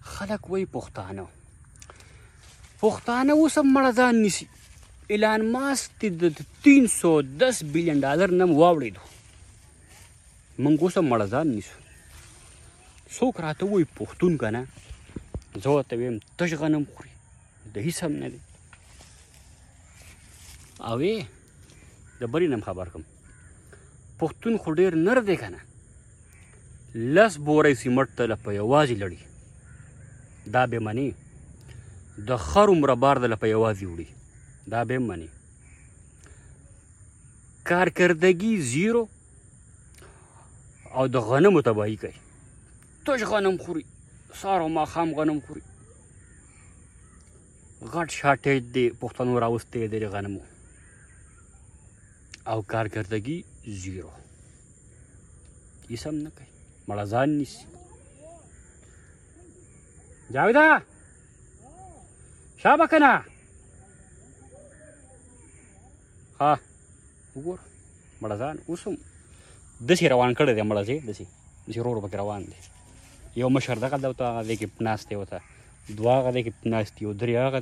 خلک وایي پښتانه اوس هم مړه ځان نیسي. ایلان ماسک د $310 بلین نم واوړېدو، موږ اوس هم مړه ځان نیسو. څوک راته وایي پښتون که نه، زه ورته ویم تش غنم خوري، د هېڅ هم نه دی. او د بلې نه هم خبر کړم، پښتون خو ډېر نر دی که نه، 10 بورۍ سیمټ ته په یوازې لړي. دا به مني د خر عمره بار دله په یوازې وړي، دا به هم مني. کارکردګي 0 او د غنمو تباهي کوي. تش غنم خوري، سهار او ماښام غنم خوري. غټ شاټېج دی پښتنو راوستی دی د غنمو، او کارکردګي 0. هېڅ هم نه کوي، مړه ځان نیسي. جاویده شابه که نه؟ ها وګوره مړه ځان اوس هم داسې روان کړی دی، مړه ځای داسې ورو ورو پکې روان دی. یو مشر دغه دی ورته هغه دی کې ناست دی، ورته 2 هغه دی کې ناست دي، 3 هغه